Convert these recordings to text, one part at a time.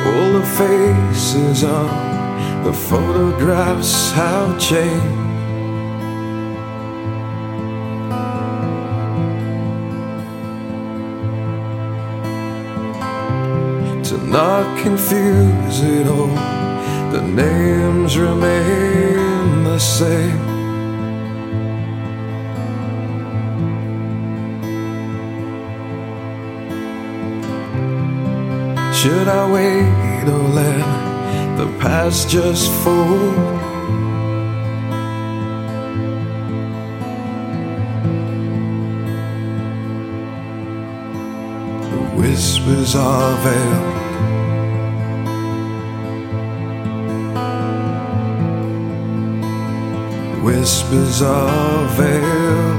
All the faces on the photographs have changed. To not confuse it all, the names remain the same. Should I wait or let the past just fall? The whispers are veiled, whispers are veiled.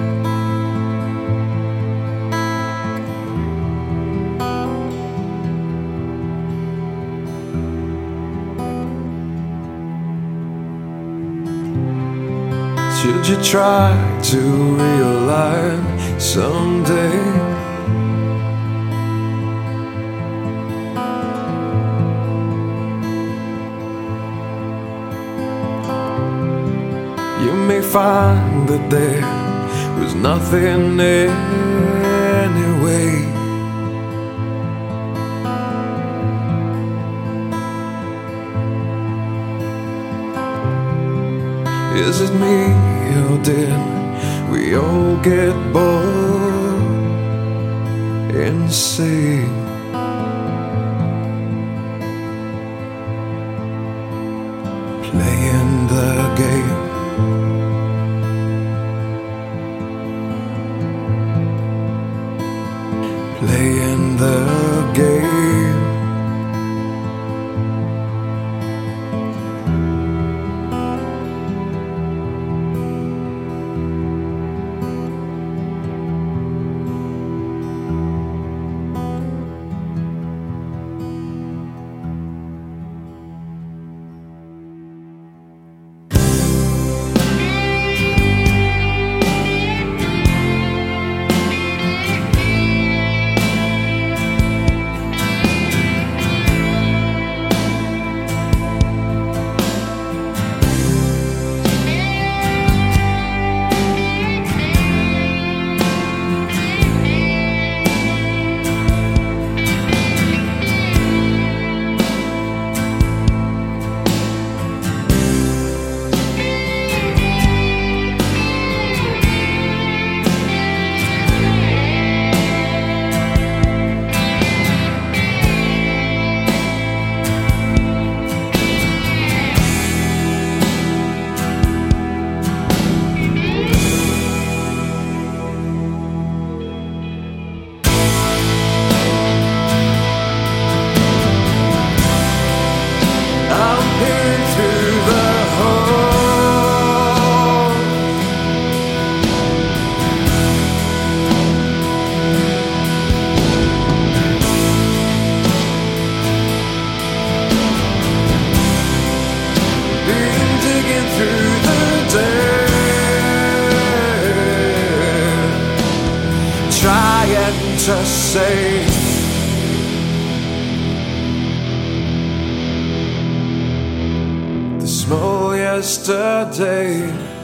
Should you try to realign someday? You may find that there was nothing anyway. Is it me, or did we all get bored and see? Playing the game, playing the game. To say the small yesterday.